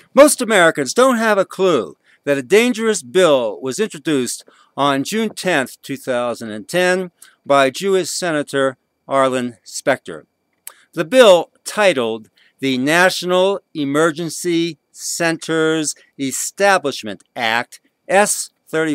Most Americans don't have a clue that a dangerous bill was introduced on June 10th, 2010 by Jewish Senator Arlen Specter. The bill, titled the National Emergency Centers Establishment Act, S.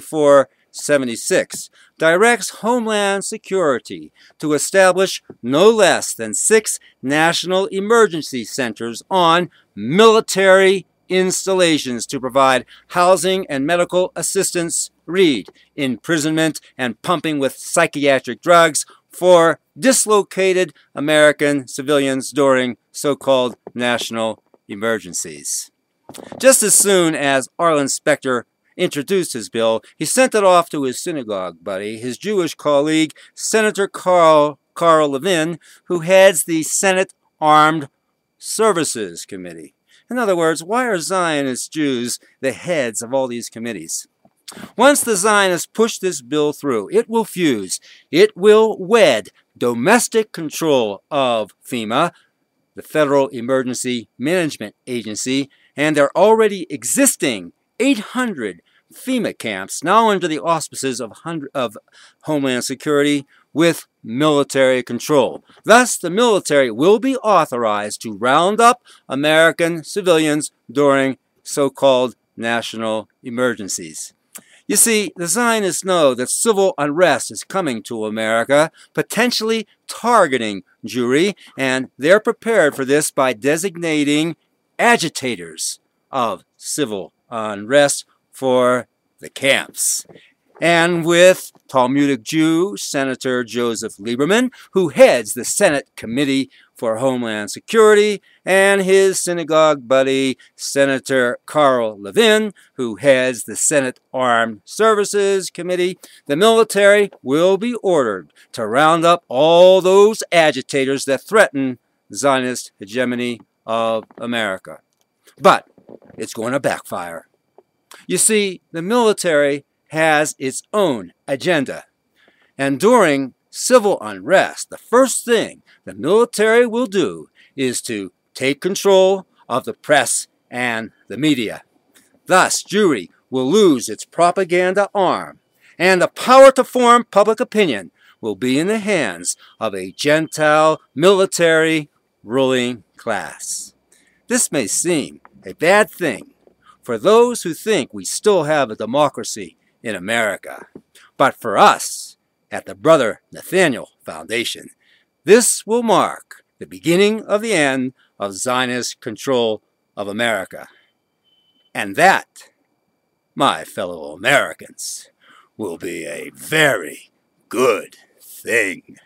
3476, directs Homeland Security to establish no less than 6 national emergency centers on military installations to provide housing and medical assistance, read, imprisonment and pumping with psychiatric drugs for dislocated American civilians during so-called national emergencies. Just as soon as Arlen Specter introduced his bill, he sent it off to his synagogue buddy, his Jewish colleague, Senator Carl Levin, who heads the Senate Armed Services Committee. In other words, why are Zionist Jews the heads of all these committees? Once the Zionists push this bill through, it will fuse. It will wed domestic control of FEMA, the Federal Emergency Management Agency, and their already existing 800 FEMA camps, now under the auspices of Homeland Security, with military control. Thus, the military will be authorized to round up American civilians during so-called national emergencies. You see, the Zionists know that civil unrest is coming to America, potentially targeting Jewry, and they're prepared for this by designating agitators of civil unrest for the camps. And with Talmudic Jew Senator Joseph Lieberman, who heads the Senate Committee for Homeland Security, and his synagogue buddy Senator Carl Levin, who heads the Senate Armed Services Committee, the military will be ordered to round up all those agitators that threaten Zionist hegemony of America. But it's going to backfire. You see, the military has its own agenda. And during civil unrest, the first thing the military will do is to take control of the press and the media. Thus, Jewry will lose its propaganda arm, and the power to form public opinion will be in the hands of a Gentile military ruling class. This may seem a bad thing for those who think we still have a democracy in America. But for us, at the Brother Nathaniel Foundation, this will mark the beginning of the end of Zionist control of America. And that, my fellow Americans, will be a very good thing.